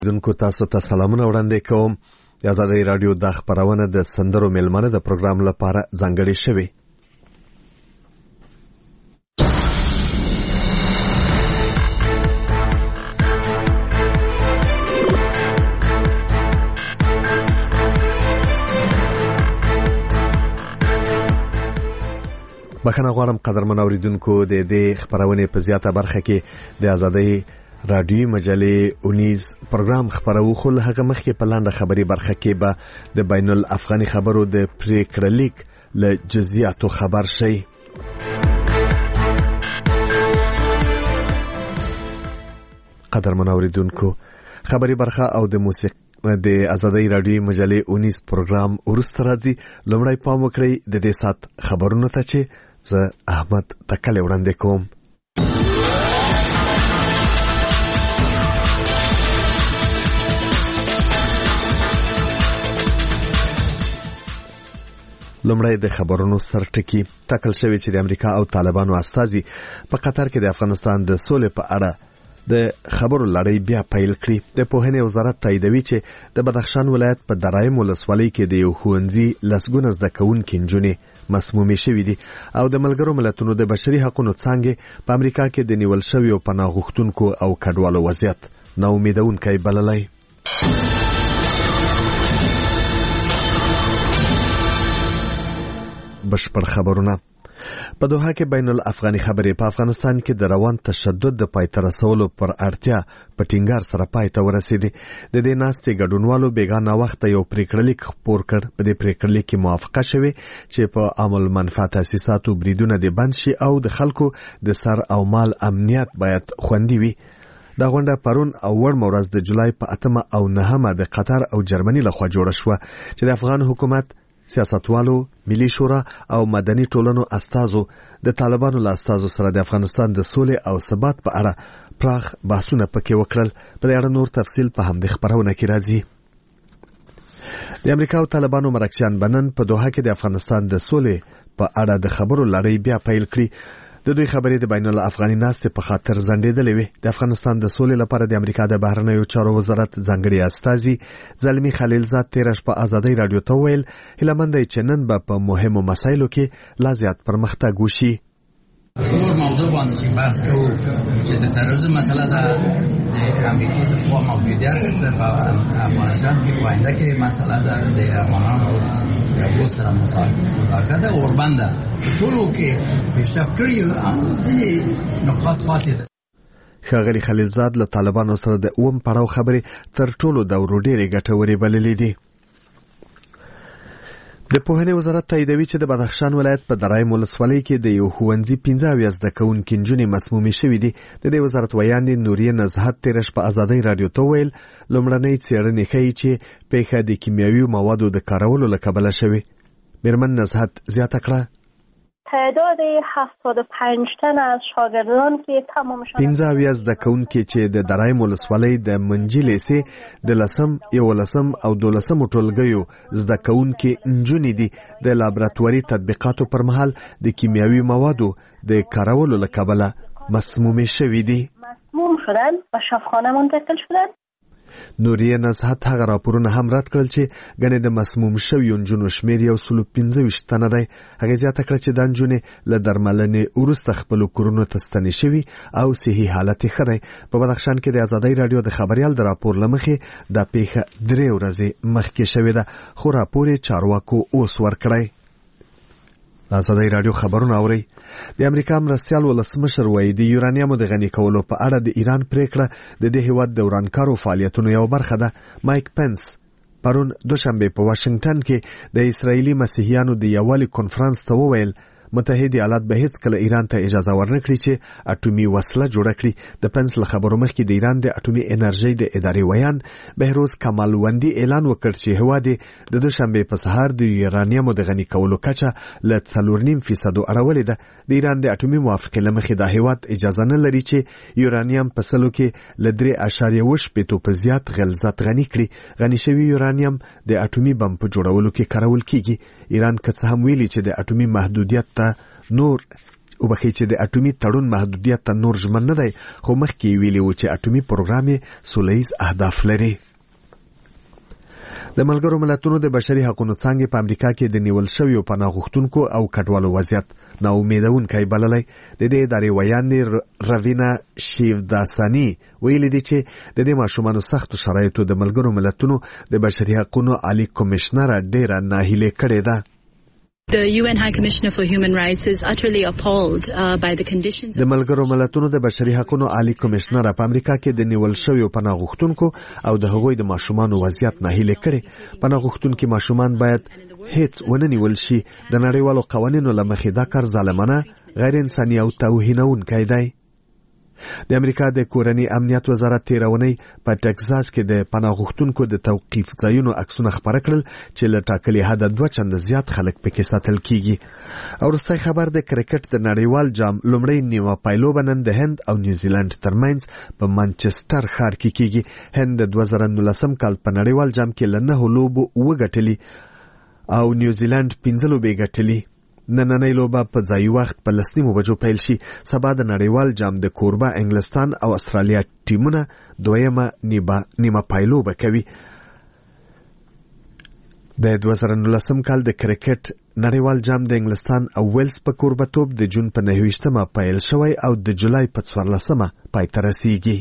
دونکو تاسو ته سلامونه وړاندې کوم. د آزادۍ رادیو د خبرونه د سندرو میلمنه د پروګرام لپاره ځانګړې شوې. بخښنه غواړم قدرمن اوریدونکو، د دې خبرونه په زیاته برخه کې د آزادۍ رادیوي مجلې 19 پروګرام خبرو خو له هغه مخکې په لاندې خبري برخه کې به د بین الافغاني خبرو د پریکړه لیک له جزئیاتو خبر شي. قدرمن اوریدونکو، خبري برخه او د موسیقي د آزادۍ رادیوي مجلې 19 پروګرام ورسته راځي. لومړی پام وکړئ د دې سات خبرونو ته چې زه احمد تکل وړاندې کوم. لومړی د خبرونو سرټکی ټاکل شوی چې د امریکا او طالبانو استازي په قطر کې د افغانستان د سولې په اړه د خبرو لړۍ بیا پیل کړي. د پوهنې وزارت تاییدوي چې د بدخشان ولایت په درایم ولسوالۍ کې د یو ښوونځي لسګونه زده کوونکي نجونې مسمومې شوې دي او د ملګرو ملتونو د بشري حقوقو څانګې په امریکا کې د نیول شویو پناه غوښتونکو او کډوالو وضعیت ناامیدونکی بللی. بشپړ خبرونه. په دوحه کې بین الافغاني خبرې په افغانستان کې د روان تشدد د پای ته رسولو پر اړتیا په ټینګار سره پای ته ورسېدې. د دې ناستې ګډونوالو بیګانه وخت یو پریکړه لیک خپور کړ. په دې پریکړه لیک کې موافقه شوې چې په عامل منفعه تاسیساتو بریدونه د بند شي او د خلکو د سر او مال امنیت باید خوندي وي. دا غونډه پرون او وړمه ورځ د جولای په 8 او 9 د قطر او جرمني لخوا جوړه شوه چې د افغان حکومت، سیاستوالو، ملي شورا او مدني ټولنو استازو د طالبانو له استازو سره د افغانستان د سولې او ثبات په اړه پراخ بحثونه پکې وکړل. په دې اړه نور تفصیل په همدې خبرونه کې راځي. د امریکا او طالبانو مرکزیان بنن په دوحه کې د افغانستان د سولې په اړه د خبرو لړۍ بیا پیل کړي. د دوی خبرې د بین الافغاني ناستې په خاطر ځنډېدلې وې. د افغانستان د سولې لپاره د امریکا د بهرنیو چارو وزارت ځانګړي استازي زلمی خلیلزاد تیره شپه آزادۍ رادیو ته وویل هیله مند دی چې نن به په مهمو مسایلو کې لا زیات پرمختګ وشي. څلور موضوع باندې چې بحث کوو چې د تروریزم مسله ده، د امریکا د خوا موجودیت په افغانستان کې په آینده کې مسله ده، د افغانانو یو سره مذاکره ده او وربنده ټولو کې پیشرفت کړي او ځینې نقاط پاتې ده. ښاغلي خلیلزاد له طالبانو سره د اوم پړاو خبرې تر ټولو دورو ډېرې ګټورې بللې دي. د پوهنې وزارت تاییدوي چې د بدخشان ولایت په درایم ولسوالۍ کې د یو ښوونځي 15 زده کوونکي نجونې مسمومې شوې دي. د دې وزارت ویاندې نوریه نزهت تیره شپه آزادۍ رادیو ته وویل لومړنۍ څېړنې ښیي چې پیښه د کیمیاوي موادو د کارولو له کبله شوې. میرمن نزهت زیاته کړه تعداد 75 تن از شاگردان که تمامشان 15 زده کوونکي چې د درایم ولسوالۍ د منجي لیسې د 10 او 12 ټولګیو زده کوونکي نجونې دي د لابراتواري تطبیقاتو پر مهال د کیمیاوي موادو د کارولو له کبله مسمومې شوې دي. مسموم شدن و شفاخانه منتقل شدن. نوریه نزهت هغه راپورونه هم رد کړل چې ګنې د مسموم شویو نجونو شمېر 125 تنه دی. هغه زیاته کړه چې دا نجونې له درملنې وروسته خپلو کورونو ته ستنې شوي او صحي حالت یې ښه دی. په بدخشان کې د آزادۍ رادیو د خبریال د راپور له مخې دا پیښه 3 ورځې مخکې شوې ده، خو راپور یې چارواکو اوس ورکړی. آزادۍ رادیو خبرونه اوري. د امریکا مرستیال ولسمشر وایي د یورانیمو د غني کولو په اړه د ایران پریکړه د دې هیواد د ورانکارو فعالیتونو یو برخه ده. مایک پنس پرون دوشنبه په واشنگټن کې د اسرایلی مسیحیانو د یووالي کنفرانس ته وویل متحده ایالات به هیڅ کله ایران ته اجازه ورنکړي چې اټومي وسله جوړه کړي. د پنس له خبرو مخکې د ایران د اټومي انرژي د ادارې ویان بهروز کمالوندي اعلان وکړ چې هواد د دوشنبه په سهار د یورانیمو د غني کولو کچه ل 4.5% اړولې ده. د ایران د اټومي موافقې له مخې د هواد اجازه نه لري چې یورانیم په سلو کې ل 3.8% په زیات غلظت غني کړي. غني شوی یورانیم د اټومي بم په جوړولو کې کارول کیږي. ایران که څه هم ویلي چې د اټومي محدودیت نور وبخې چې د اټومي تړون محدودیت ته نور ژمن نه دی، خو مخکې ویلي و چې اټومي پروګرام یې سوله ییز اهداف لري. د ملګرو ملتونو د بشري حقوقو څانګې په امریکا کې د نیول شویو پناه غوښتونکو او کډوالو وضعیت ناامیدونکی بللی. د دې ادارې ویاندې روینا شیوداسانی ویلي دي چې د دې ماشومانو سختو شرایطو د ملګرو ملتونو د بشري حقوقو عالی کمشنره ډېره ناهیلې کړې ده. The UN High Commissioner for Human Rights is utterly appalled by the conditions. د ملګرو ملتونو د بشري حقوقو عالی کمشنر په امریکا کې د نیول شویو پناه غوښتونکو او د هغوی د ماشومانو وضعیت ناهیلې کړي. پناه غوښتونکي ماشومان باید هیڅ ونه نیول شي. د نړیوالو قوانینو له مخې دا کار ظالمانه، غیر انساني او توهینونکی دی. د امریکا د کورنۍ امنیت وزارت تیرونی په ټکساس کې د پناه غوښتونکو د توقیف ځایونو عکسونه خپاره کړل چې له ټاکلي حده 2 چنده زیات خلک پکې ساتل کیږي. او وروستی خبر د کرکټ د نړیوال جام لومړی نیمه پایلوبه نن د هند او نیوزیلند ترمنځ په مانچستر ښار کې کیږي. هند د 2019 کال په نړیوال جام کې له 9 لوبو وګټلي او نیوزیلند 15 لوبې ګټلي. نننۍ لوبه په ځایي وخت په 10 بجو پیل شي. سبا د نړیوال جام د کوربه انګلستان او استرالیا ټیمونه دویمه نیمه پایلوبه کوي. د 2019 کال د کرکټ نړیوال جام د انګلستان او ویلز په کوربتوب د جون په 29مه پیل شوی او د جولای په 14مه پای ته رسیږي.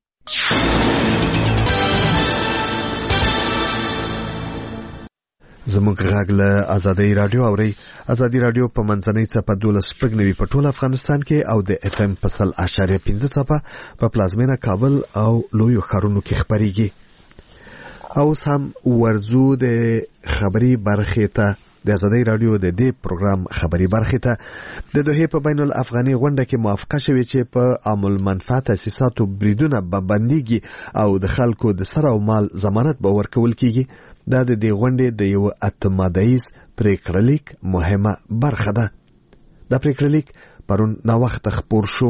زموږ غږ له ازادي رادیو اوري. ازادي رادیو په منځنۍ څپه 12.9 په ټول افغانستان کې او د اف ام په 100.5 څپه په پلازمینه کابل او لویو ښارونو کې خبريږي. او هم ورزو د خبري برخې ته د ازادي رادیو د دې پروګرام خبري برخې ته د دوه په بین الافغاني غونډه کې موافقه شوې چې په عام المنفعه تاسیساتو بریدونه بنديږي او د خلکو د سر او مال ضمانت به ورکول کیږي. دا د دې غونډې د یو اتمادایز پریکړلیک مهمه برخه ده. دا پریکړلیک پرون نا وخت خبر شو.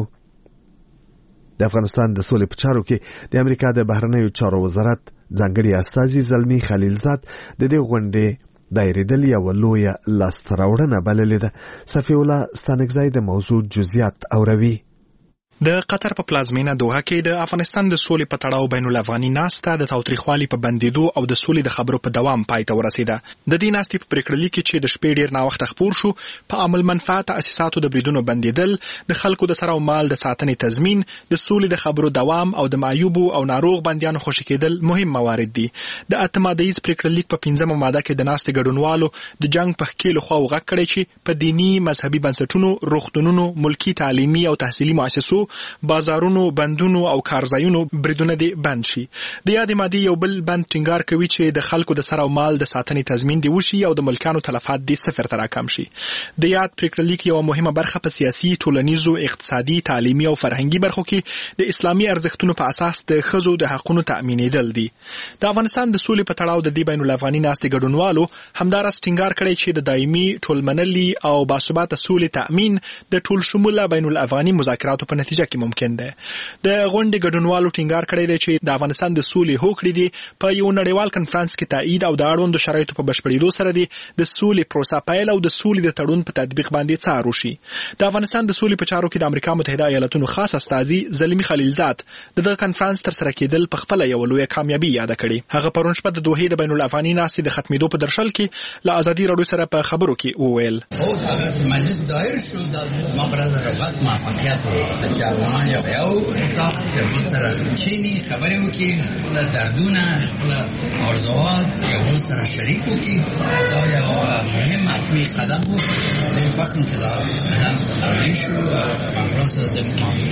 د افغانستان د سولې په چارو کې د امریکا د بهرنیو چارو وزارت ځانګړي استازي زلمی خلیلزاد د دې غونډې دایریدل یو لویه لاستراوړنه بللې ده. صفی الله ستانکزی د موضوع جزئیات اوروي. د قطر په پلازمینه دوحه کې د افغانستان د سولې په تړاو بین الافغاني ناسته د تاوتریخوالي په بندیدو او د سولې د خبرو په دوام پای ته ورسیده. د دې ناستې په پریکړلیک کې چې د شپې ډیر نا وخت خبر شو، په عمل منفعت تاسیساتو د بریدونو بندیدل، د خلکو د سر او مال د ساتنې تضمین، د سولې د خبرو دوام او د معیوبو او ناروغ بندیانو خوشی کېدل مهم موارد دي. د اتمادیز پریکړلیک په 15مه ماده کې د ناستې ګډونوالو د جنگ په خکیلو خوا وغږ کړی چې په دینی مذهبي بنسټونو، روغتونونو، ملکی تعلیمي او تحصیلي مؤسسو، بازارونو، بندونو او کارځایونو بریدونه دي بند شي. د یادې مادې یو بل بند ټینګار کوي چې د خلکو د سر او مال د ساتنې تضمین دی وشي او د ملکانو تلفات دي 0 ته راکم شي. د یاد پریکړلیک یو مهمه برخه په سیاسي، ټولنیزو، اقتصادي، تعلیمي او فرهنګي برخو کې د اسلامي ارزښتونو په اساس د ښځو د حقوقو تأمینېدل دي. د افغانستان د سولې په تړاو د دې بین الافغاني ناستې ګډونوالو همدارس ټینګار کړی چې د دایمي ټولمنلي او باثباته سولې تأمین د ټول شموله بین الافغاني مذاکراتو په نتیجه کې ممکن ده. د غونډې ګډونوالو ټینګار کړی دی چې د افغانستان د سولې هوکړې دي په یو نړیوال کنفرانس کې تایید او د اړوندو شرایطو په بشپړېدو سره د سولې پروسه پیل او د سولې د تړون په تطبیق باندې څار وشي. د افغانستان د سولې په چارو کې د امریکا متحده ایالاتونو خاص استازي زلمی خلیلزاد د کنفرانس تر سره کېدل په خپل یو لویه کامیابی یاد کړي. هغه پرون شپه د دوحې د بین الافغاني ناستې د ختمېدو په درشل کې له ازادي رادیو سره په خبرو کې وویل: او هغه چې مجلس دایر شو د مقرره رغبت موافقت چې افغانان یو تاپ د سره چینی خبرې وکړي، خپل دردونه، خپل ارزوات یو بل سره شریک وکړي. دا یو مهم حتمي قدم و. د فخر چې دا قدم عملي شو. کنفرانس زموږ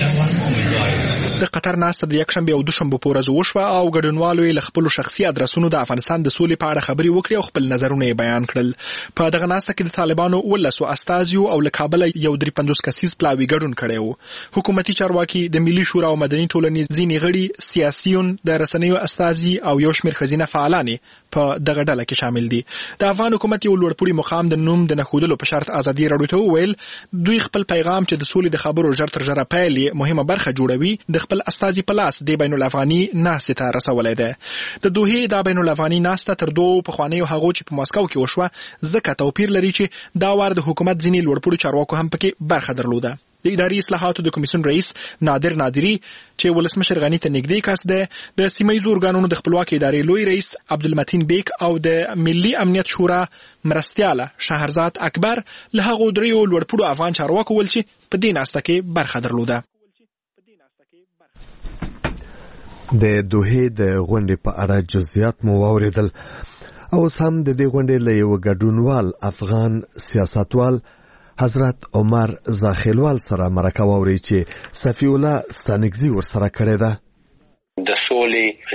د قطر ناسته د یکشنبه او دوشنبه په ورځ وشوه او ګډونوالو یې له خپلو شخصي ادرسونو د افغانستان د سولې په اړه خبرې وکړې او خپل نظرونه یې بیان کړل. په دغه ناسته کې د طالبانو 13 استازیو او له کابل یو 53 کسیز پلاوي ګډون کړی و. حکومتي چارواکي، د ملي شورا او مدني ټولنې ځینې غړي، سیاسيون، د رسنیو استازي او یو شمېر ښځینه فعالان په دغه ډله کې شامل دي. د افغان حکومت یو لوړپوړي مقام د نوم د نښودلو په شرط ازادي رادیو ته وویل دوی خپل پیغام چې د سولې د خبرو ژر تر ژره پیل مهمه برخه جوړوي د خپل استازي په لاس د بین الافغاني ناستې ته رسولی دی. د دوحې د بین الافغاني ناسته تر دوه پخوانیو هغو چې په ماسکو کې وشوه ځکه توپیر لري چې دا وار د حکومت ځینې لوړپوړي چارواکو هم پکې برخه درلوده. د اداري اصلاحاتو د کمیسیون رئیس نادر نادری چې ولسمشر غنی ته نږدې کس دی، د سیمه‌ییزو ارګانونو د خپلواکۍ ادارې لوی رئیس عبدالمتین بیک او د ملي امنیت شورا مرستیاله شهرزاد اکبر له هغو دریو لوړپوړو افغان چارواکو ول چې په دې ناسته کې برخه درلوده. د دوحې د غونډې په اړه جزئیات مو واوریدل او هم د دې غونډې له یو ګډونوال افغان سیاستوال حضرت عمر زاخیلوال سره مرکه واوري چې صفی الله ستانکزی ور سره کړی ده. د سولې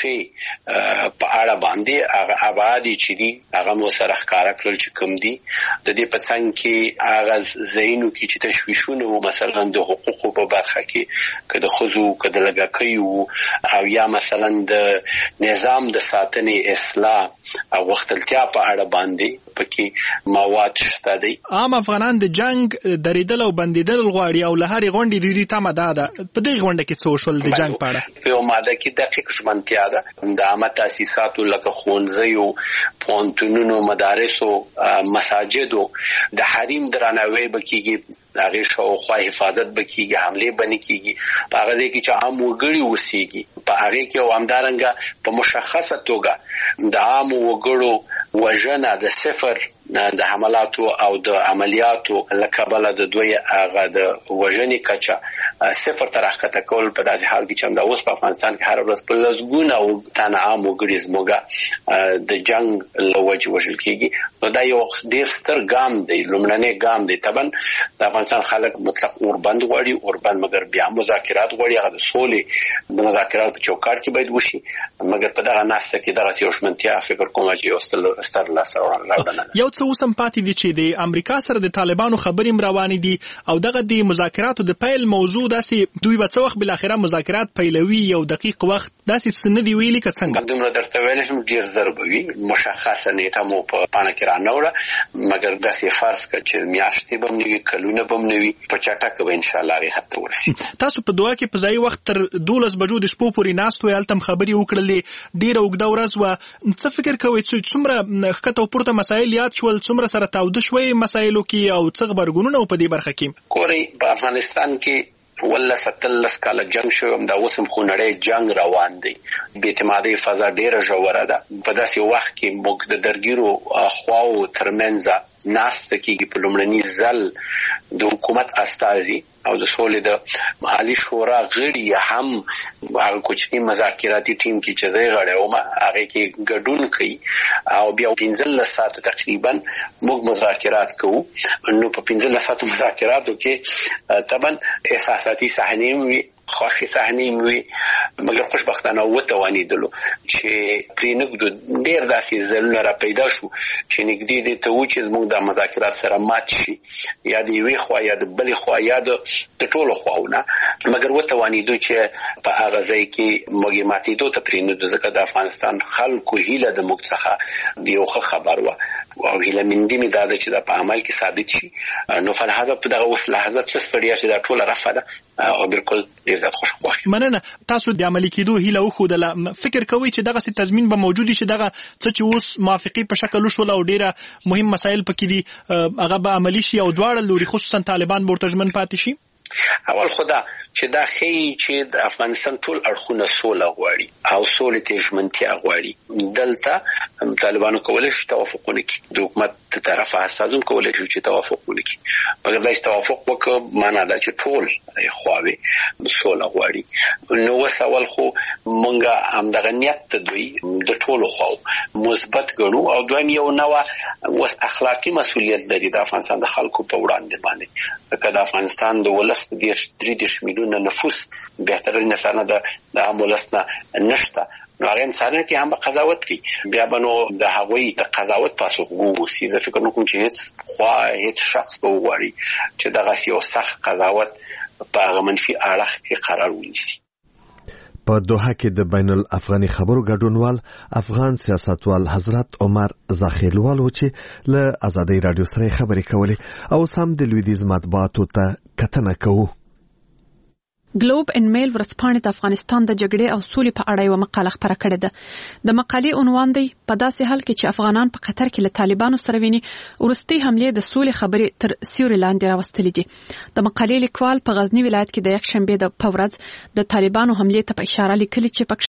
نقشې په اړه باندې هغه ابعادي چې دي هغه مو سره ښکارا کړل چې کوم دي. د دې په څنګ کې هغه زینو کې چې تشویشونه وو، مثلا د حقوقو په برخه کې که د ښځو که د لږکیو او یا مثلا د نظام د ساتنې اصلاح او غوښتلتیا په اړه باندې پکې مواد شته دي. عام افغانان د جنگ درېدل او بندیدل غواړي او له هرې غونډې دوی تمه ده. په دې غونډه کې څه وشول د جنگ په اړه؟ ماده کې دقیق ژمنتیا ده د عامه تاسیساتو لکه ښوونځیو، پوهنتونونو، مدارسو، مساجدو د حریم درناوی بکیږي، هغه شاوخوا حفاظت بکیږي، حمله بنې کیږي په هغه ځای کې چې عام وګړي اوسېږي په هغه کې او همدارنګه په مشخصه توګه د عام وګړو وژنه د صفر د حملاتو او د عملیاتو لکبل د دوی هغه د وژنې کچه صفر تر راکته کول په داسې حال کې چې د اوس په افغانستان کې هر ورځ په لږونه او تنه عام وګړي زموږه د جنگ لوجه وژل کیږي. نو دا یو ډیر ستر ګام دی، لومړنی ګام دی. طبعا د افغانستان خلک مطلق اوربند غواړي، اوربند مګر بیا مذاکرات غواړي، هغه د سولې د مذاکراتو چوکاټ کې باید وشي، مګر په دغه ناسته کې دغه یو شمنتیا فکر کوم چې یو ستر لاسته راوړنه. یو څه اوسم پاتې دي چې د امریکا سره د طالبانو خبرې روانې دي او دغه د مذاکراتو د پیل موضوع داسې دوی به څه وخت بل اخره مذاکرات پیلوي، یو دقیق وخت داسې څه نه دی ویلي که څنګه؟ دومره درته ویل شم ډیر زر به وي، مشخصه نیټه مو په پاڼه کې رانهوړه، مګر داسې فرض کړه چې میاشتې به نه وي، کلونه به نه وي، په چټکه به انشاءالله هغې حد ته ورسي. تاسو په دوحه کې په ځایي وخت تر 12 بجو د شپو پورې ناست وئ، هلته خبرې وکړلې، ډېره اوږده ورځ وه. څه فکر کوئ چې څومره ښکته او پورته مسایل یاد شول، څومره سره تاوده شوی مسایلو کې او څه غبرګونونه په دې برخه کې؟ ګورئ، په افغانستان کې 17 کاله جنگ شو، دا اوس هم خو نړۍ جنگ روان دی، بې اعتمادۍ فضا ډېره ژوره ده. په داسې وخت کې موږ د درګیرو خواو ترمنځ ناسته کېږي په لومړني ځل د حکومت استازي او د سولې د عالي شورا غړي هم هغه کوچني مذاکراتي ټیم کې چې زه غړی وم هغه کې ګډون کوي او بیا 15 ساعت تقریبا موږ مذاکرات کوو. نو په 15 ساعت مذاکراتو کې طبعا احساساتي صحنې وي، خوښي صحنې وي، مګر خوشبختانه وتوانیدلو چې پرې نږدو ډېر داسې ځلونه را پیدا شو چې نږدې دې ته و چې زموږ د مذاکرات سره مات شي، یا د یوې خوا یا د بلې خوا یا د ټولو خواونه، مګر وتوانیدو چې په هغه ځای کې موږ ماتېدو ته پرې نږدو، ځکه د افغانستان خلکو هیله د موږ څخه د یو ښه خبر وه او هیله مندي مې دا ده چې دا په عمل کې ثابت شي. نو فلهذا په دغه اوس لحظه څه ستړیا چې دا ټوله رفع ده او بالکل ډېر زیات خوښ. مننه. تاسو د عملي کېدو هیله وښودله، فکر کوئ چې دغه تضمین به موجود وي چې دغه څه چې اوس موافقې په شکل وشول او ډېره مهم مسایل پکې دي هغه به عملي شي او دواړه لوري خصوصا طالبان به ورته ژمن پاتې شي؟ اول خدا چې دا ښیي چې د افغانستان ټول اړخونه سوله غواړي او سولې ته ژمنتیا غواړي. دلته طالبانو کولی شي توافق ونه کړي، د حکومت د طرفه استازم کولی شي چې توافق ونه کړي، مګر دا چې توافق وکړي معنا دا چې ټول خواوې سوله غواړي. نو اوس اول خو مونږ همدغه نیت ته دوی د ټولو خواو مثبت ګڼو او دویم یو نوع اوس اخلاقي مسؤلیت لري د افغانستان د خلکو په وړاندې باندې، ځکه د افغانستان د ولس 33 میلیونه نفوس بهتره انسانه د عام ولس نه نشته، نو هغه انسانانو کې هم قضاوت کوي، بیا به نو د هغوی د قضاوت پاسخګو وسی. زه فکر نه کوم چې هیڅ شخص به وغواړي چې دغه یو سخت قضاوت په هغه منفي اړخ کې قرار ونیسي. په دوحه کې د بین الافغاني خبرو ګډونوال افغان سیاستوال حضرت عمر زاخیلوال و چې له آزادۍ رادیو سره خبرې کولې او سم د لویدیز مطبوعاتو ته کتنه کوو. ګلوب ان میل ورځپاڼې د افغانستان د جګړې او سولې په اړه یو مقاله خپره کړې ده. د مقالې عنوان دی په داسې حال کې چې افغانان په قطر کې له طالبانو سره ویني ورستي حمله د سولې خبرې تر سیوري لاندې راوستلې دي. د مقالې لیکوال په غزنی ولایت کې د یک شنبه د پورز د طالبانو حمله ته په اشاره لیکلي چې